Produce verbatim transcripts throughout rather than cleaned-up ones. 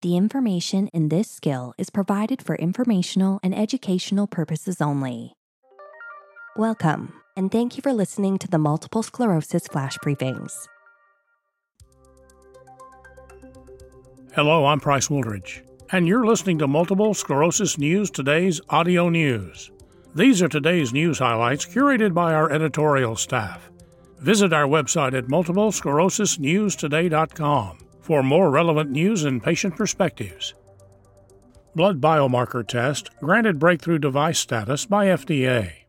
The information in this skill is provided for informational and educational purposes only. Welcome, and thank you for listening to the Multiple Sclerosis Flash Briefings. Hello, I'm Price Wooldridge, and you're listening to Multiple Sclerosis News Today's audio news. These are today's news highlights curated by our editorial staff. Visit our website at multiple sclerosis news today dot com for more relevant news and patient perspectives. Blood biomarker test granted breakthrough device status by F D A.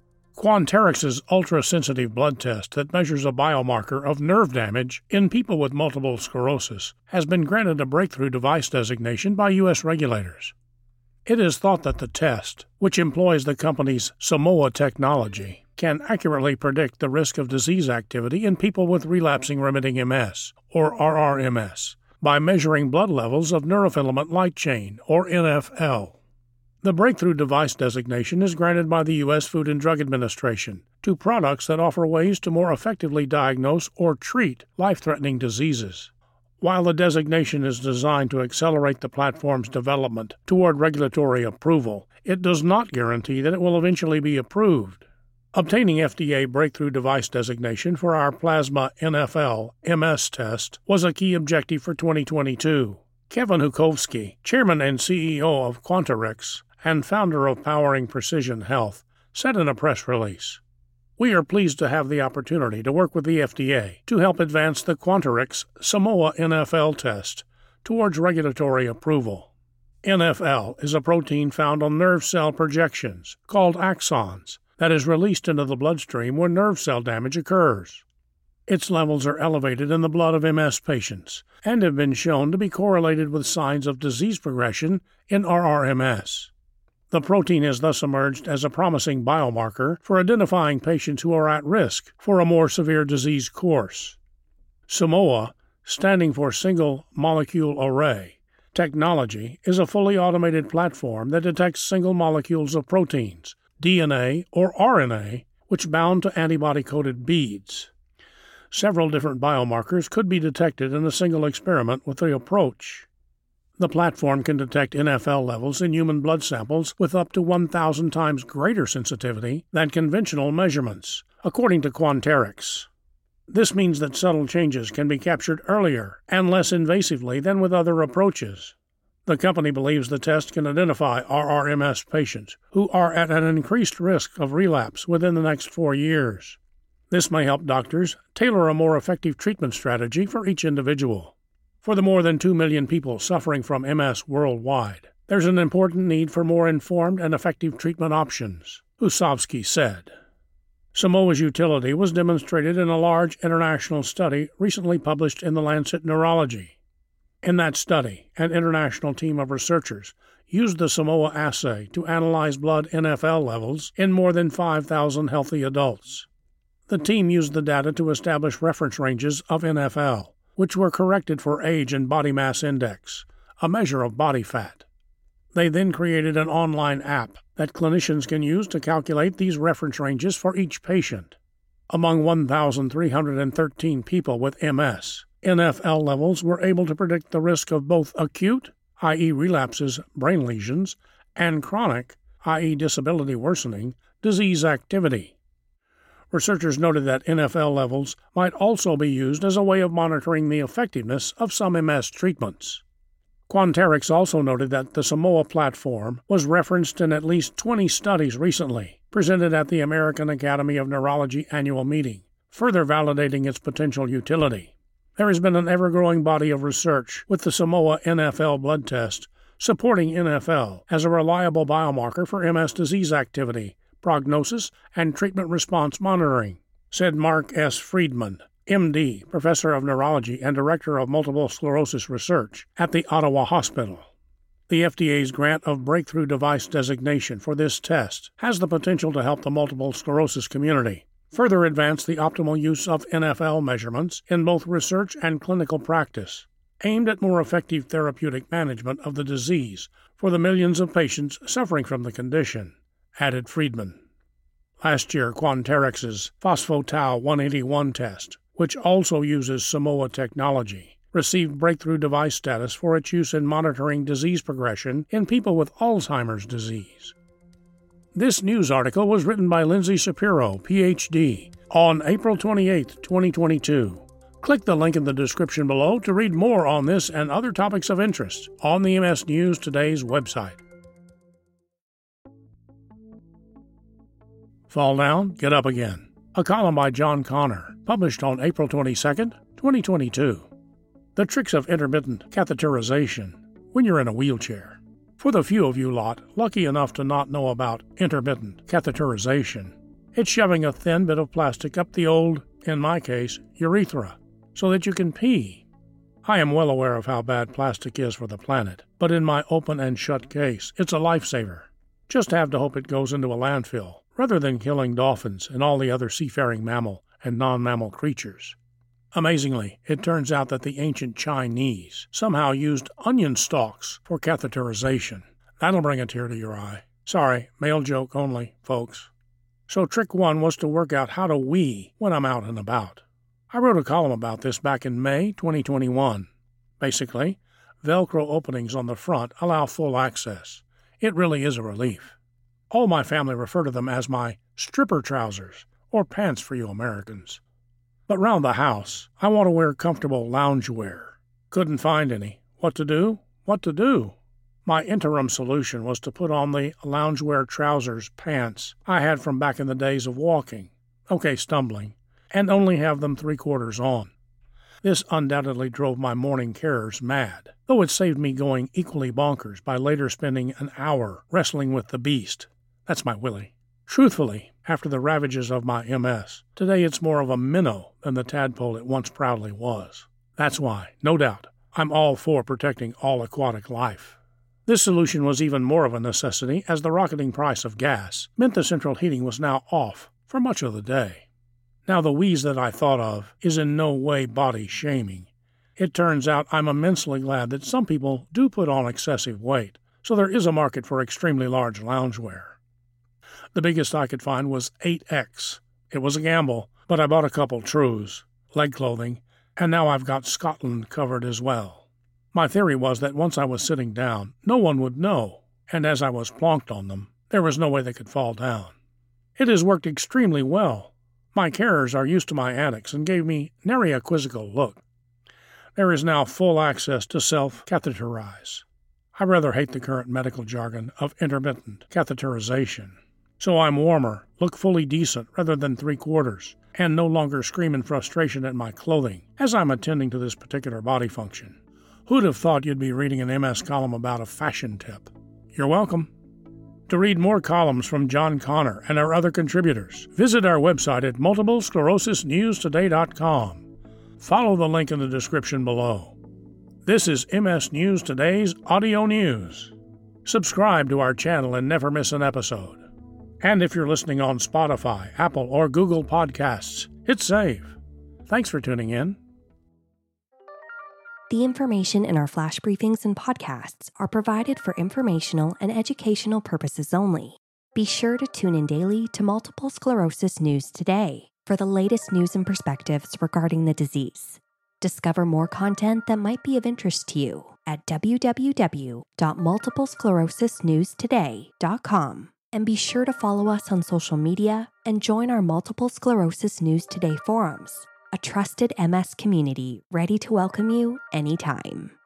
Quanterix's ultra-sensitive blood test that measures a biomarker of nerve damage in people with multiple sclerosis has been granted a breakthrough device designation by U S regulators. It is thought that the test, which employs the company's Simoa technology, can accurately predict the risk of disease activity in people with relapsing remitting M S, or R R M S, by measuring blood levels of neurofilament light chain, or N F L. The breakthrough device designation is granted by the U S Food and Drug Administration to products that offer ways to more effectively diagnose or treat life-threatening diseases. While the designation is designed to accelerate the platform's development toward regulatory approval, it does not guarantee that it will eventually be approved. Obtaining F D A breakthrough device designation for our plasma N F L M S test was a key objective for twenty twenty-two. Kevin Hukovsky, chairman and C E O of Quanterix and founder of Powering Precision Health, said in a press release, "We are pleased to have the opportunity to work with the F D A to help advance the Quanterix Simoa N F L test towards regulatory approval. N F L is a protein found on nerve cell projections, called axons, that is released into the bloodstream when nerve cell damage occurs. Its levels are elevated in the blood of M S patients and have been shown to be correlated with signs of disease progression in R R M S. The protein has thus emerged as a promising biomarker for identifying patients who are at risk for a more severe disease course. Simoa, standing for Single Molecule Array technology, is a fully automated platform that detects single molecules of proteins, D N A or R N A, which bound to antibody-coated beads. Several different biomarkers could be detected in a single experiment with the approach. The platform can detect N F L levels in human blood samples with up to one thousand times greater sensitivity than conventional measurements, according to Quanterix. This means that subtle changes can be captured earlier and less invasively than with other approaches. The company believes the test can identify R R M S patients who are at an increased risk of relapse within the next four years. This may help doctors tailor a more effective treatment strategy for each individual. For the more than two million people suffering from M S worldwide, there's an important need for more informed and effective treatment options, Husovsky said. Simoa's utility was demonstrated in a large international study recently published in The Lancet Neurology. In that study, an international team of researchers used the Simoa assay to analyze blood N F L levels in more than five thousand healthy adults. The team used the data to establish reference ranges of N F L, which were corrected for age and body mass index, a measure of body fat. They then created an online app that clinicians can use to calculate these reference ranges for each patient. Among one thousand three hundred thirteen people with M S, N F L levels were able to predict the risk of both acute, that is relapses, brain lesions, and chronic, that is disability worsening, disease activity. Researchers noted that N F L levels might also be used as a way of monitoring the effectiveness of some M S treatments. Quanterix also noted that the Simoa platform was referenced in at least twenty studies recently, presented at the American Academy of Neurology annual meeting, further validating its potential utility. There has been an ever-growing body of research with the Simoa N F L blood test supporting N F L as a reliable biomarker for M S disease activity, prognosis, and treatment response monitoring, said Mark S. Friedman, M D, Professor of Neurology and Director of Multiple Sclerosis Research at the Ottawa Hospital. The F D A's grant of breakthrough device designation for this test has the potential to help the multiple sclerosis community further advance the optimal use of N F L measurements in both research and clinical practice, aimed at more effective therapeutic management of the disease for the millions of patients suffering from the condition, added Friedman. Last year, Quanterix's phospho-tau one eighty-one test, which also uses Simoa technology, received breakthrough device status for its use in monitoring disease progression in people with Alzheimer's disease. This news article was written by Lindsay Shapiro, P H D, on April twenty-eighth, twenty twenty-two. Click the link in the description below to read more on this and other topics of interest on the M S News Today's website. Fall down, get up again. A column by John Connor, published on April twenty-second, twenty twenty-two. The tricks of intermittent catheterization when you're in a wheelchair. For the few of you lot lucky enough to not know about intermittent catheterization, it's shoving a thin bit of plastic up the old, in my case, urethra, so that you can pee. I am well aware of how bad plastic is for the planet, but in my open and shut case, it's a lifesaver. Just have to hope it goes into a landfill, rather than killing dolphins and all the other seafaring mammal and non-mammal creatures. Amazingly, it turns out that the ancient Chinese somehow used onion stalks for catheterization. That'll bring a tear to your eye. Sorry, male joke only, folks. So trick one was to work out how to wee when I'm out and about. I wrote a column about this back in May twenty twenty-one. Basically, Velcro openings on the front allow full access. It really is a relief. All my family refer to them as my stripper trousers, or pants for you Americans. But round the house, I want to wear comfortable loungewear. Couldn't find any. What to do? What to do? My interim solution was to put on the loungewear trousers pants I had from back in the days of walking, okay, stumbling, and only have them three quarters on. This undoubtedly drove my morning carers mad, though it saved me going equally bonkers by later spending an hour wrestling with the beast. That's my Willie. Truthfully, after the ravages of my M S, today it's more of a minnow than the tadpole it once proudly was. That's why, no doubt, I'm all for protecting all aquatic life. This solution was even more of a necessity as the rocketing price of gas meant the central heating was now off for much of the day. Now the wheeze that I thought of is in no way body shaming. It turns out I'm immensely glad that some people do put on excessive weight, so there is a market for extremely large loungewear. The biggest I could find was eight X. It was a gamble, but I bought a couple trues, leg clothing, and now I've got Scotland covered as well. My theory was that once I was sitting down, no one would know, and as I was plonked on them, there was no way they could fall down. It has worked extremely well. My carers are used to my antics and gave me nary a quizzical look. There is now full access to self-catheterize. I rather hate the current medical jargon of intermittent catheterization. So I'm warmer, look fully decent rather than three quarters, and no longer scream in frustration at my clothing as I'm attending to this particular body function. Who'd have thought you'd be reading an M S column about a fashion tip? You're welcome. To read more columns from John Connor and our other contributors, visit our website at multiple sclerosis news today dot com. Follow the link in the description below. This is M S News Today's Audio News. Subscribe to our channel and never miss an episode. And if you're listening on Spotify, Apple, or Google Podcasts, hit save. Thanks for tuning in. The information in our flash briefings and podcasts are provided for informational and educational purposes only. Be sure to tune in daily to Multiple Sclerosis News Today for the latest news and perspectives regarding the disease. Discover more content that might be of interest to you at w w w dot multiple sclerosis news today dot com. And be sure to follow us on social media and join our Multiple Sclerosis News Today forums, a trusted M S community ready to welcome you anytime.